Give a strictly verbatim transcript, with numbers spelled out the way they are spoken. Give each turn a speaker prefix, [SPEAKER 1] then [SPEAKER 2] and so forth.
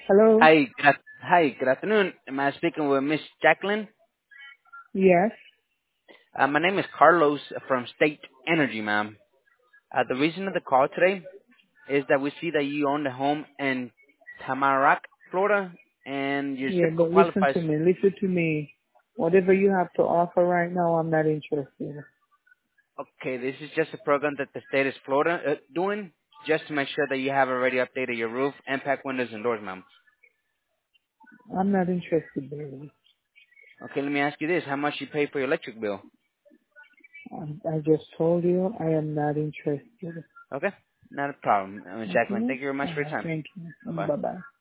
[SPEAKER 1] Hello?
[SPEAKER 2] Hi, good, af- hi, good afternoon. Am I speaking with Miss Jacqueline?
[SPEAKER 1] Yes.
[SPEAKER 2] Uh, my name is Carlos from State Energy, ma'am. Uh, the reason of the call today is that we see that you own a home in Tamarack, Florida, and your
[SPEAKER 1] Yeah,
[SPEAKER 2] zip
[SPEAKER 1] but
[SPEAKER 2] code
[SPEAKER 1] listen
[SPEAKER 2] qualifies.
[SPEAKER 1] to me. Listen to me. Whatever you have to offer right now, I'm not interested.
[SPEAKER 2] Okay, this is just a program that the state of Florida uh, doing just to make sure that you have already updated your roof, impact windows, and doors, ma'am.
[SPEAKER 1] I'm not interested, baby.
[SPEAKER 2] Okay, let me ask you this: how much you pay for your electric bill?
[SPEAKER 1] I, I just told you I am not interested.
[SPEAKER 2] Okay, not a problem, uh, Miss Jacqueline.
[SPEAKER 1] Okay?
[SPEAKER 2] Thank you very much
[SPEAKER 1] All
[SPEAKER 2] for your
[SPEAKER 1] right.
[SPEAKER 2] time.
[SPEAKER 1] Thank
[SPEAKER 2] Bye
[SPEAKER 1] you.
[SPEAKER 2] bye.
[SPEAKER 1] Bye-bye.